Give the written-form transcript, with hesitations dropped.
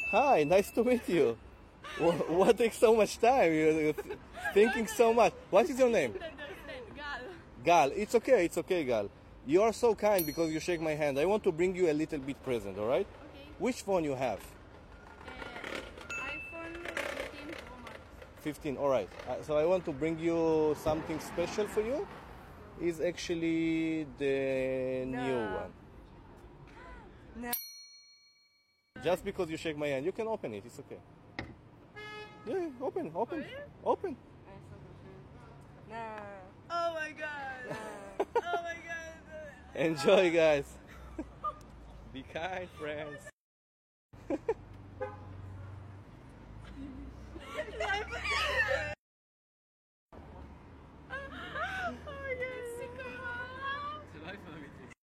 Hi, nice to meet you. What takes so much time? You're thinking so much. What is your name? Gal. Gal. It's okay, Gal. You are so kind because you shake my hand. I want to bring you a little bit present, all right? Okay. Which phone you have? iPhone 15 Pro Max. 15, all right. So I want to bring you something special for you. Is actually the new one. No. Just because you shake my hand, you can open it. It's okay. Yeah, open. Open. No. Oh my god. Oh my god. Enjoy, guys. Be kind, friends.